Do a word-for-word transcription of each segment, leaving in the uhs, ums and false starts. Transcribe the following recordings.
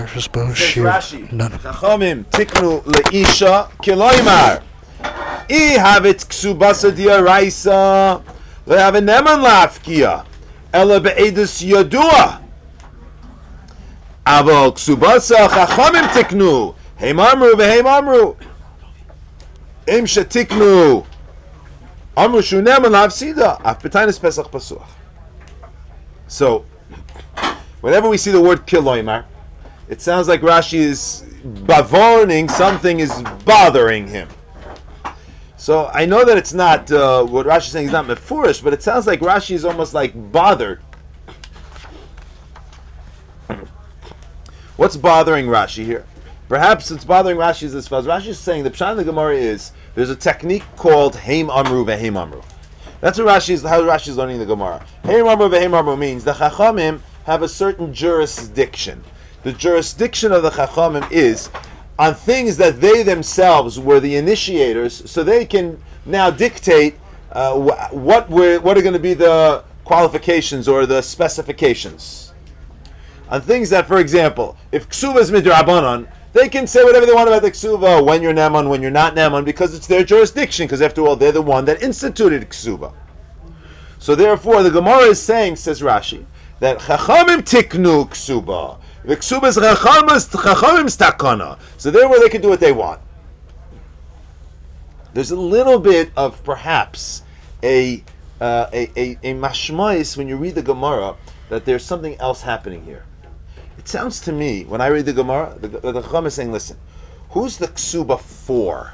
Says Rashi, Chachamim tiknu leisha kiloimar. I havit ksubasa diaraisa lehaven neman lafkia ela beedus yadua. Aval ksubasa chachamim tiknu heim amru veheim amru im shetiknu amru shu neman lafsida af b'tainis pesach pasuach. So, whenever we see the word kiloimar, it sounds like Rashi is bavorning, something is bothering him. So I know that it's not, uh, what Rashi is saying is not mefurish, but it sounds like Rashi is almost like bothered. What's bothering Rashi here? Perhaps it's bothering Rashi is as far as Rashi is saying, the Pshat in the Gemara is, there's a technique called Heim Amru veHeim Amru. That's what Rashi is, how Rashi is learning the Gemara. Heim Amru veHeim Amru means the Chachamim have a certain jurisdiction. The jurisdiction of the Chachamim is on things that they themselves were the initiators, so they can now dictate uh, wh- what were, what are going to be the qualifications or the specifications. On things that, for example, if Ksuba is midrabanan, they can say whatever they want about the Ksuba, when you're Naman, when you're not Naman, because it's their jurisdiction, because after all, they're the one that instituted Ksuba. So therefore, the Gemara is saying, says Rashi, that Chachamim tiknu Ksuba. The Ksuba is Chachamim's takana. So therefore they can do what they want. There's a little bit of perhaps a uh, a, a, a mashmais when you read the Gemara that there's something else happening here. It sounds to me, when I read the Gemara, the, the Chacham is saying, listen, who's the Ksuba for?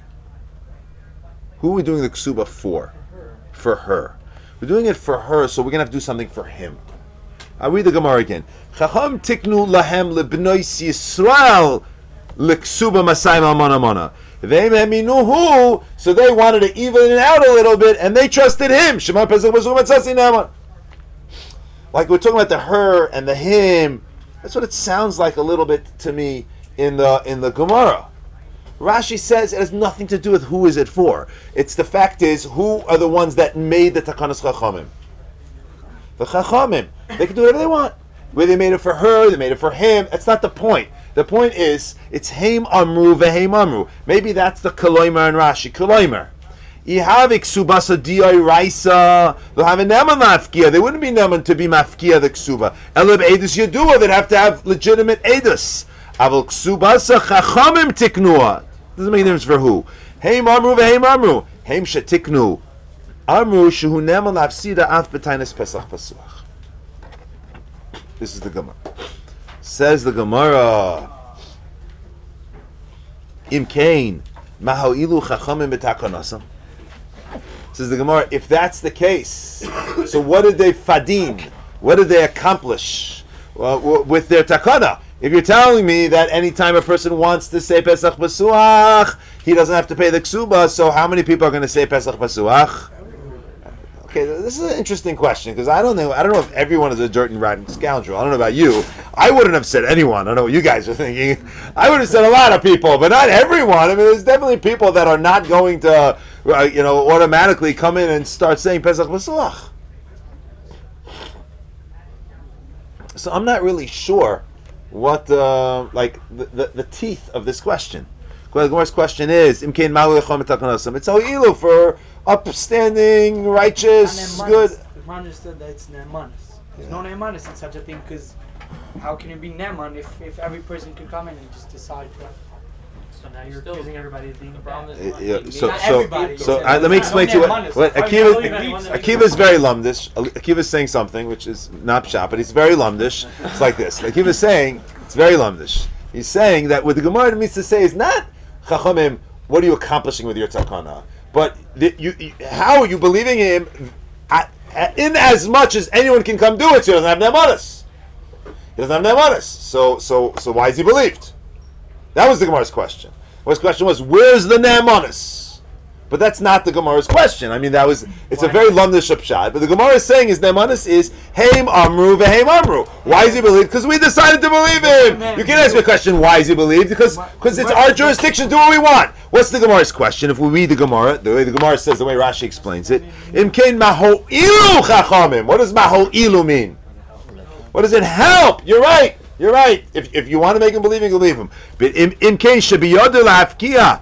Who are we doing the Ksuba for? For her. We're doing it for her, so we're going to have to do something for him. I'll read the Gemara again. Chacham tiknu lahem lebnois Yisrael leksuba masayim almana mana. Ve'im heminuhu, so they wanted to even it out a little bit, and they trusted him. Shema pesach b'such matzasi naman. Like we're talking about the her and the him. That's what it sounds like a little bit to me in the in the Gemara. Rashi says it has nothing to do with who is it for. It's the fact is who are the ones that made the takanas chachamim. The Chachamim, they can do whatever they want. Whether they made it for her, they made it for him. That's not the point. The point is, it's Heim Amru veHeim Amru. Maybe that's the Koloimer and Rashi. Koloimer. Ihavik subasa diay raisa. They'll have a neman mafkia. They wouldn't be neman to be mafkia the ksuba. Elib edus yadua. They'd have to have legitimate edus. Aval ksubasa chachamim tiknua. Doesn't make a difference for who. Heim Amru veHeim Amru. Heim shetiknu. Amru shehu neman lafsida af b'tainis pesach pasuach. This is the Gemara. Says the Gemara, Im kain mahoilu chachamim b'takanasam. Says the Gemara, if that's the case, so what did they fadim? What did they accomplish uh, with their takana? If you're telling me that anytime a person wants to say pesach pasuach, he doesn't have to pay the ksuba, so how many people are going to say pesach pasuach? Okay, this is an interesting question because I don't know. I don't know if everyone is a dirt and rotten scoundrel. I don't know about you. I wouldn't have said anyone. I don't know what you guys are thinking. I would have said a lot of people, but not everyone. I mean, there's definitely people that are not going to, uh, you know, automatically come in and start saying Pesach B'Suach. So I'm not really sure what, uh, like, the, the, the teeth of this question. The Gemara's question is, Im kain mahu yachom etakanasam. It's ho'ilu for upstanding, righteous, good. The man understood that it's ne'emanis. There's no ne'emanis in such a thing because how can it be ne'eman if, if every person could come in and just decide what? So now you're accusing everybody of being the problem. Uh, yeah, so, so, so uh, let me explain to you what, what Akiva, Akiva is very lumdish. Akiva is saying something which is not pshat, but he's very lumdish. It's like this. Akiva is saying, it's very lumdish. He's saying that what the Gemara means to say is not Chachamim, what are you accomplishing with your takana? But the, you, you, how are you believing him at, at, in as much as anyone can come do it? So he doesn't have nemanis. He doesn't have nemanis. So, so, so why is he believed? That was the Gemara's question. His question was, where's the nemanis? But that's not the Gemara's question. I mean, that was, it's why? A very lumdish pshat. But the Gemara is saying his nemanis is Heim Amru veHeim Amru. Why is he believed? Because we decided to believe him. You can't ask me a question, why is he believed? Because because it's our jurisdiction, do what we want. What's the Gemara's question? If we read the Gemara, the way the Gemara says, the way Rashi explains it, Im kain maho'ilu chachamim. What does maho'ilu mean? What does it help? You're right. You're right. If, if you want to make him believe, you can believe him. But in in case should be yoder la'afkia.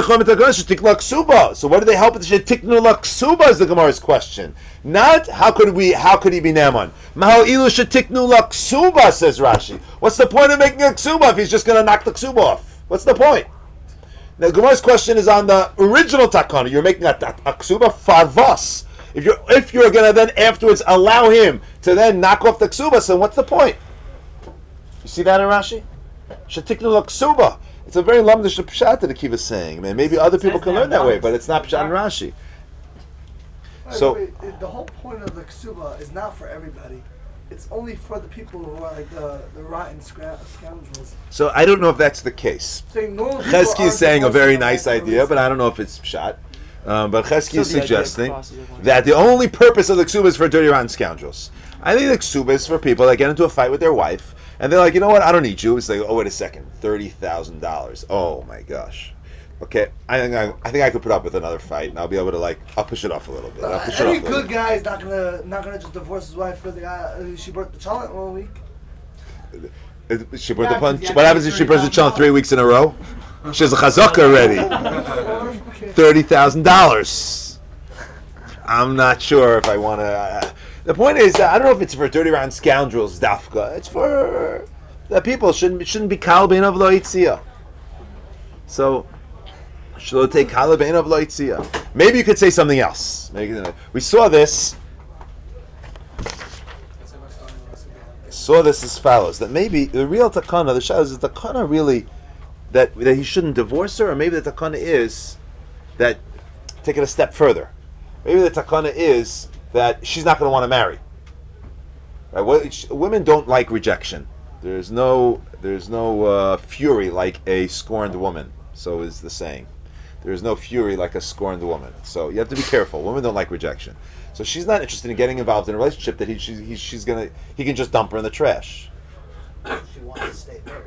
So what do they help with the shetiknu laksuba is the Gemara's question. Not how could we how could he be Naaman? Mahal ilu shetiknu laksuba, says Rashi. What's the point of making a ksuba if he's just gonna knock the ksuba off? What's the point? Now Gemara's question is on the original takana. You're making a, a, a ksuba farvos. If you're if you're gonna then afterwards allow him to then knock off the ksuba, so what's the point? You see that in Rashi? Shetiknu laksuba. It's a very lamdish pshat that Akiva is saying. Man, maybe other people can learn that way, but it's not pshat in Rashi. So wait, wait, the whole point of the ksuba is not for everybody. It's only for the people who are like the, the rotten scra- scoundrels. So I don't know if that's the case. Saying normal people Chesky aren't is saying a very supposed to nice know idea, but I don't know if it's pshat. Um, but Chesky So is the idea suggesting crosses everyone. that the only purpose of the ksuba is for dirty rotten scoundrels. I think the ksuba is for people that get into a fight with their wife, and they're like, you know what, I don't need you. It's like, oh, wait a second, thirty thousand dollars. Oh, my gosh. Okay, I think I, I think I could put up with another fight, and I'll be able to, like, I'll push it off a little bit. I'll push it Any off a good little guy is not gonna not gonna just divorce his wife because the guy uh, she burnt the child one week. bit. If She burnt Yeah, the punch. 'cause you What have happens to if she pay burns the child three weeks in a row? She has a chazaka already. Okay. thirty thousand dollars. I'm not sure if I want to... Uh, the point is, uh, I don't know if it's for dirty round scoundrels, dafka. It's for... that people shouldn't shouldn't be kalbein of loitzia. So, should take kalbein of loitzia. Maybe you could say something else. Maybe, we saw this... saw this as follows, that maybe the real takana, the shah is the takana really that that he shouldn't divorce her, or maybe the takana is that, take it a step further, maybe the takana is that she's not going to want to marry. Right? Well, sh- women don't like rejection. There's no there's no uh, fury like a scorned woman. So is the saying. There's no fury like a scorned woman. So you have to be careful. Women don't like rejection. So she's not interested in getting involved in a relationship that he, she's, he, she's gonna, he can just dump her in the trash. She wants to stay married.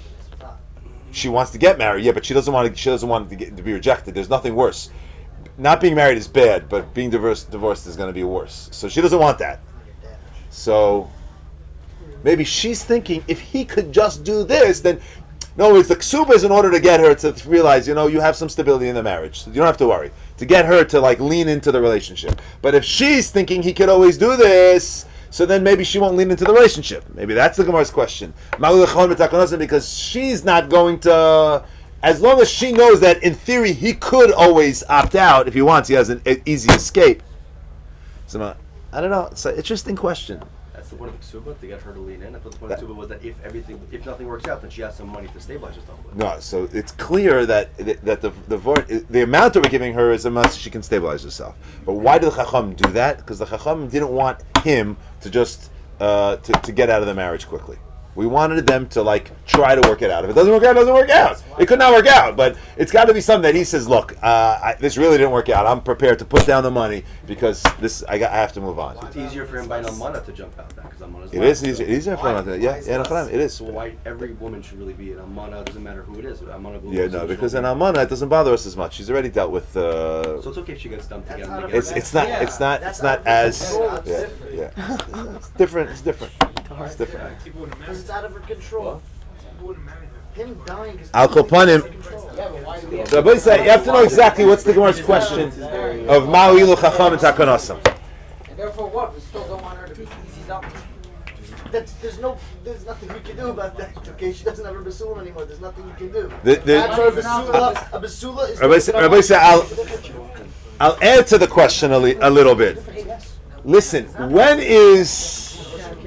She wants to get married, yeah, but she doesn't want to. She doesn't want to, get, to be rejected. There's nothing worse. Not being married is bad, but being divorced, divorced is going to be worse. So she doesn't want that. So maybe she's thinking if he could just do this, then no, it's the ksuba is in order to get her to realize, you know, you have some stability in the marriage. So you don't have to worry. To get her to like lean into the relationship. But if she's thinking he could always do this, so then maybe she won't lean into the relationship. Maybe that's the Gemara's question. Because she's not going to, as long as she knows that in theory he could always opt out if he wants, he has an easy escape. So I don't know. It's an interesting question. That's the point of the ksuba, to get her to lean in. I thought the point of the ksuba was that if everything, if nothing works out, then she has some money to stabilize herself with. No, so it's clear that that the the the amount that we're giving her is the amount she can stabilize herself. But why did the Chacham do that? Because the Chacham didn't want him to just uh, to to get out of the marriage quickly. We wanted them to like try to work it out. If it doesn't work out, it doesn't work out. It could not work out, but it's got to be something that he says, "Look, uh, I, this really didn't work out. I'm prepared to put down the money because this I, got, I have to move on." So it's easier for him by Almana to jump out then, because Almana's It is easier. It is easier for Why? him. Yeah, Why is yeah, that? it is. So why every woman should really be an Almana? It doesn't matter who it is. Almana will Yeah, no, because in Almana it doesn't bother us as much. She's already dealt with. Uh, So it's okay if she gets dumped That's again. not and a- it's again. it's not Yeah, it's not that's it's not not a as control, yeah it's yeah it's different it's different it's different. Because it's out of her control. Him dying is Al Kopanim. Yeah, but why do we have So, but say, you have to know exactly what's the Gemara's question of Ma'ilu Chacham and Takanasam. And therefore what? We still don't want her to be easy up. That's, there's no, there's nothing we can do about that. Okay, she doesn't have her basula anymore. There's nothing you can do. The- the- That's her basula. A basula is. Rabbi say, Rabbi say, I'll I'll add to the question a, li- a little bit. Listen, when is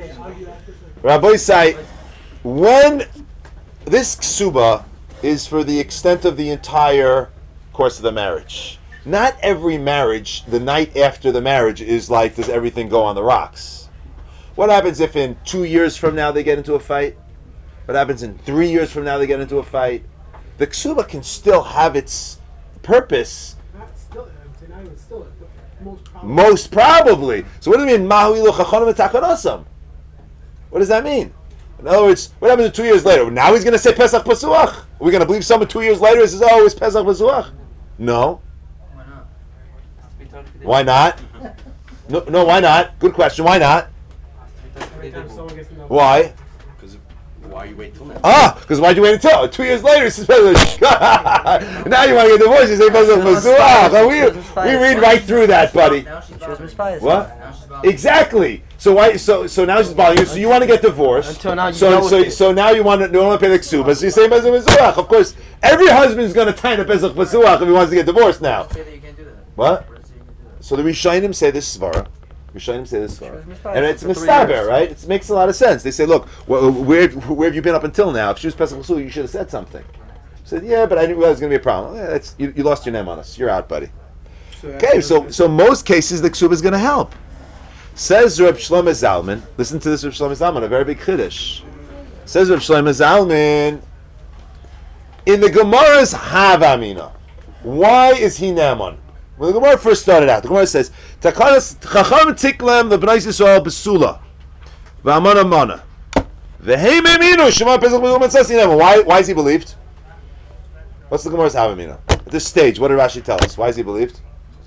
Rabbi say when this ksuba is for the extent of the entire course of the marriage? Not every marriage, the night after the marriage, is like, does everything go on the rocks? What happens if in two years from now they get into a fight? What happens in three years from now they get into a fight? The ksuba can still have its purpose. Not still, I'm saying I was still most probably. Most probably. So what do you mean, Mahu ilu chachonim v'takanasam? What does that mean? In other words, what happens two years later? Now he's going to say Pesach Pasuach. Are we going to believe someone two years later says, oh, it's Pesach Pasuach? No. Why not? Has to be totally different. Why not? No, no, why not? Good question. Why not? Every time someone gets in the Why? Because why you wait till now? Ah, because why'd you wait until two years later? He says, now you want to get divorced? You say Pesach Pasuach. We we read right through that, buddy. Now she's She was bothered. misbiased. What? Now she's bothered. Exactly. So why? So so now she's bothering you. So you want to get divorced. Until now you so dealt with so it. so now you want to, you want to pay the ksuba. So you say Pesach Pasuach. Of course, every husband's going to tie the Pesach Pasuach if he wants to get divorced now. Say that you can't do that. What? Where does it say you can do that? So the Rishonim say this svara. Rishonim say this She was svara, misbiased and it's for three mistaber, years. right? It makes a lot of sense. They say, look, wh- where where have you been up until now? If she was Pesach Pasuach, you should have said something. Said, yeah, but I didn't realize it was going to be a problem. Yeah, that's, you, you lost your name on us. You're out, buddy. Okay, so so most cases the ksuba is going to help. Says Reb Shlomo Zalman. Listen to this, Reb Shlomo Zalman, a very big chiddush. Says Reb Shlomo Zalman, in the Gemara's Havamina, why is he Naaman? When the Gemara first started out, the Gemara says, "Takanas chacham tiklem lebnei Yisrael besula, v'amana mana, v'heim eminu shema pesach b'yom etzasi Naaman." Why? Why is he believed? What's the Gemara's Havamina? At this stage, what did Rashi tell us? Why is he believed?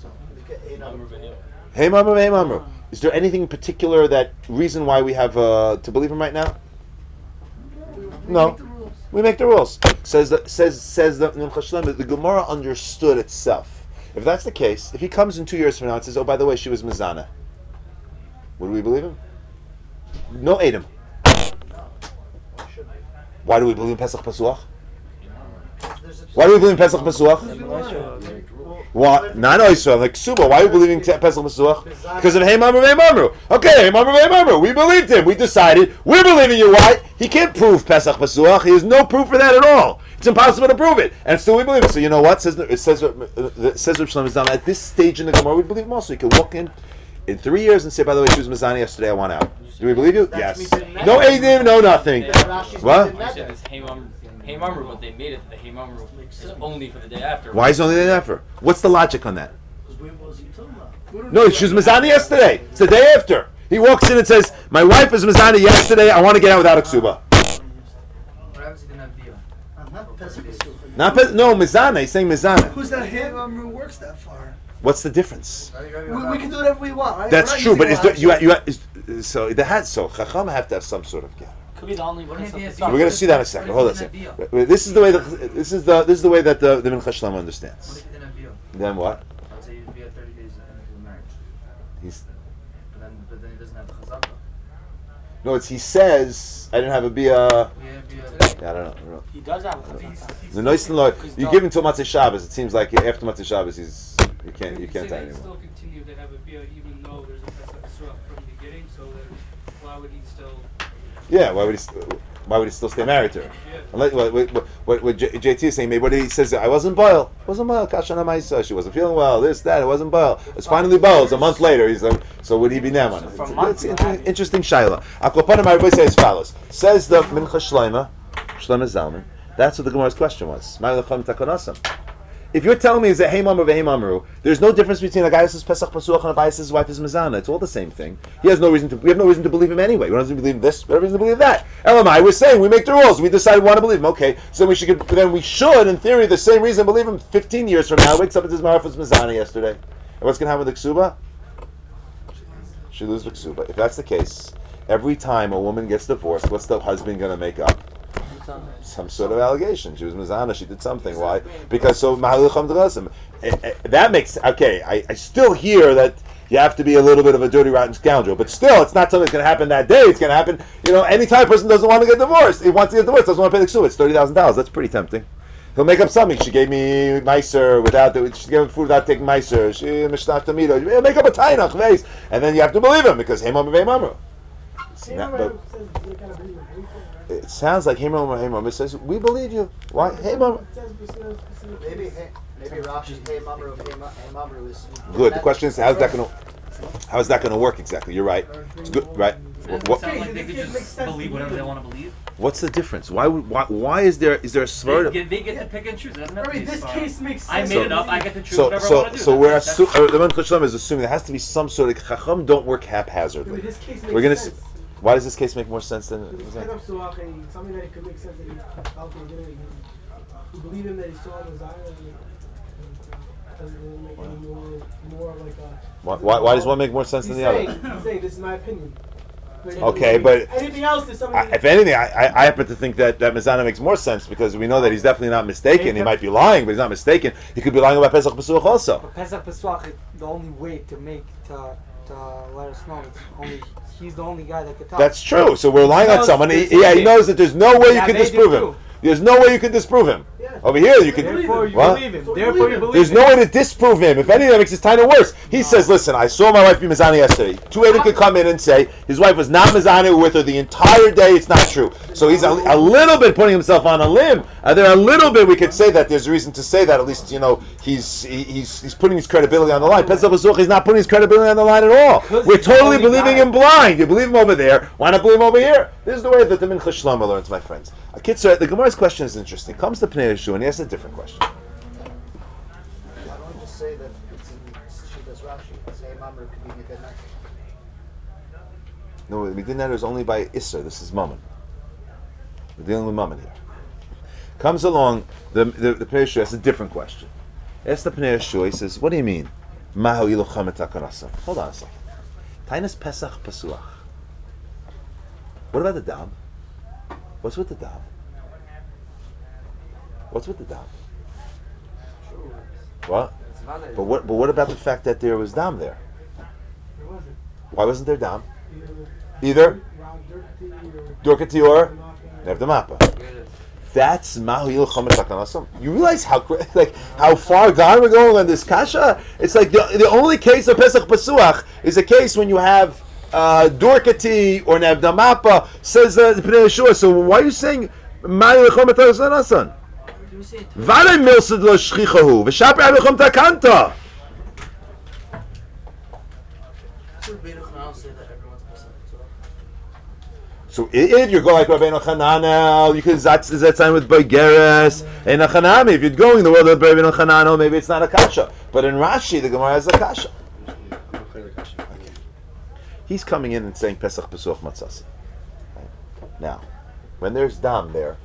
Hey Mamru, hey Mamru. Is there anything in particular, that reason why we have uh, to believe him right now? No. We make the rules. Says the, says says the Mincha Shlema, the Gemara understood itself. If that's the case, if he comes in two years from now and says, "Oh, by the way, she was Mizana," would we believe him? No, Adam. Why do we believe in Pesach Pasuach? Why do we believe in Pesach Pasuach? What? Not Israel, like Suba. Why are we believing Pesach Pasuach? Because of Hey Mamru, Hey Mamru. Okay, Hey Mamru, Hey Mamru. We believed him. We decided. We're believing you. Why? He can't prove Pesach Pasuach. He has no proof for that at all. It's impossible to prove it. And still we believe it. So you know what? Says it says it says Reb Shlomo Zalman, at this stage in the Gemara, we believe him also. You can walk in in three years and say, by the way, she was Mizani yesterday, I want out. Do we believe you? That's Yes. me saying that. No Adim, no nothing. Rashi's What? making You that said then. it's Hey Mamru, Hey Mamru, but they made it that the Hey Mamru is only for the day after. Why is it only the effort? What's the logic on that? No, she was Mizani yesterday. It's the day after. He walks in and says, my wife was Mizani yesterday, I want to get out without a ksuba. What happens if they didn't have Bia? I'm not Pesach Pasuach. Not Pes- no, Mizana. He's saying Mizana. Who's that Hey Mamru works that far? What's the difference? I think Rabbi We, we Yochanan- can do whatever we want. Right? That's We're not true, but using is there, you, logic. you, is, so the hat so Chacham have to have some sort of get. Could be the only What one. if they had That's Bia? We're going to see that in a second. Hold on a second. Wait, wait, This is the way the, this is the this is the way that the the Mincha Shlema What understands. if he didn't have Bia? Then what? I would say he'd be at thirty days into the marriage. He's But then, but then he doesn't have the chazaka. no. It's he says I didn't have a bia. We have Bia. Yeah, I don't know. I don't know. He does have a he's, he's The nice and low. You give him till Matzah Shabbos. It seems like after Matzah Shabbos, he's you can't you can't say tie they anymore. still continue to have a beer even though there's a Pesach Yisrael from the beginning, so then why would he still? Yeah, why would he? st- Why would he still stay married to her? Yeah. Unless, what, what, what, what J- JT is saying, maybe what he says, I wasn't boil. Wasn't boil. Kashana Maisa. She wasn't feeling well. This, that. It wasn't boil. It's finally boil. It's a month later. He's like, so would he be Naaman? So It's, from it's, month it's to inter- month. interesting shaila. Aklopanim, everybody says as follows. Says the Mincha Shleima, Shleima Zalman. That's what the Gemara's question was. Ma'ilacham takonasam. If you're telling me is that hey mamru hey mamru, there's no difference between a guy who says Pesach Pasuach and a guy who says his wife is Mizana. It's all the same thing. He has no reason to. We have no reason to believe him anyway. We don't have to believe this. We have no reason to believe that. Elamai, we're saying we make the rules. We decide we want to believe him. Okay, so we should. Then we should, in theory, the same reason believe him. Fifteen years from now, wakes up and says my wife was Mizana yesterday. And what's going to happen with the ksuba? She loses the ksuba. If that's the case, every time a woman gets divorced, what's the husband going to make up? Some sort of allegation. She was Mizana, she did something. Why? Because so Mahalucham Drasim. That makes okay. I, I still hear that you have to be a little bit of a dirty, rotten scoundrel, but still, it's not something that's going to happen that day. It's going to happen, you know, anytime a person doesn't want to get divorced. He wants to get divorced, doesn't want to pay the ksuba. It's thirty thousand dollars. That's pretty tempting. He'll make up something. She gave me meiser without the, she gave him food without taking meiser. She mishnah tamida. He'll make up a tainach vase, and then you have to believe him because hey mamru hey mamru. Hey, Not- remember, but- it says you gotta believe in anything, right? It sounds like hey mamru hey mamru. It says we believe you. Why hey mamru? It says specific- specific Maybe cases. hey, maybe Rashi's hey mamru hey Ma- hey mamru is Good. The question is, how's that going to how is that going to work exactly? You're right. It's good, right? Doesn't What, it sound like they This could case makes just sense believe to whatever me. they want to believe? what's the difference? Why would why, why is there is there a They svara? get, they get to pick and choose. It doesn't have to Alright, be this Sfarad. case makes I sense. made So- it up. I get to choose So whatever I so want to do. so we're That's- assu- uh, the Man Chashem is assuming there has to be some sort of chacham don't work haphazardly. Maybe this case makes We're gonna. sense. s- Why does this case make more sense than? Because it's kind of so okay, something that it could make sense that he out there did it. You believe him that he saw the Zion and it doesn't really make any more more like a Why, why, why does one make more sense he's than the saying, other? he's saying this is my opinion. Okay, but anything else is something. I, if anything, I, I, I happen to think that, that Mizana makes more sense because we know that he's definitely not mistaken. He might be lying, but he's not mistaken. He could be lying about Pesach Pesuach also. But Pesach Pesach, the only way to make to to let us know it's only he's the only guy that could tell. That's true. So we're lying He on knows someone. He, there's yeah, he nothing. knows that there's no way you Yeah, can they do disprove him. too. There's no way you can disprove him. Yeah. Over here, you can. Therefore, you What? believe him. So we Therefore, believe you him. believe There's him. no way to disprove him. If anything, that makes his time worse. He says, "Listen, I saw my wife be Mizani yesterday." Two Eidim could come in and say his wife was not Mizani with her the entire day. It's not true. So he's a, a little bit putting himself on a limb. Uh, there a little bit we could say that there's a reason to say that. At least you know he's he, he's he's putting his credibility on the line. Pesach Pesuach is not putting his credibility on the line at all. We're totally believing him blind. You believe him over there. Why not believe him over here? This is the way that the Mincha Shlomo learns, my friends. A kitzur, the Gemara's question is interesting. Comes to Pnei Yeshua and he asks a different question. Why don't we just say that it's in Shitas Rashi? Say Mamre could be Nikedah. No, we did that. It was only by Isser. This is Mammon. We're dealing with Mammon here. Comes along the the, the Pnei Yeshua asks a different question. Asks the Pnei Yeshua. He says, "What do you mean? Mahu iluchem et hakanasam?" Hold on a second. Tainas Pesach Pesuach. What about the dam? What's with the dam? What's with the dam? What? But what? But what about the fact that there was dam there? There wasn't. Why wasn't there dam? Either Either Rob Durkee or Durkati or Nev Mappa. That's Mahu Yilchem et hakanasam. You realize how cra- like how far gone we're going on this kasha? It's like the, the only case of Pesach Pesuach is a case when you have uh, Durkati or Nevda Mappa, says uh, the Pnei Yeshua. So why are you saying Mahu Yilchem et hakanasam? V'alei milsad lo shchichahu v'shaper alechem takanta. So if you're going like Rabbeinu Chananel, you can that's that sign with Bogeres and a Chanami. If you're going the world of Rabbeinu Chananel, maybe it's not a kasha. But in Rashi, the Gemara has a kasha. Okay. He's coming in and saying Pesach Pesuach Matzasi. Right? Now, when there's dam there,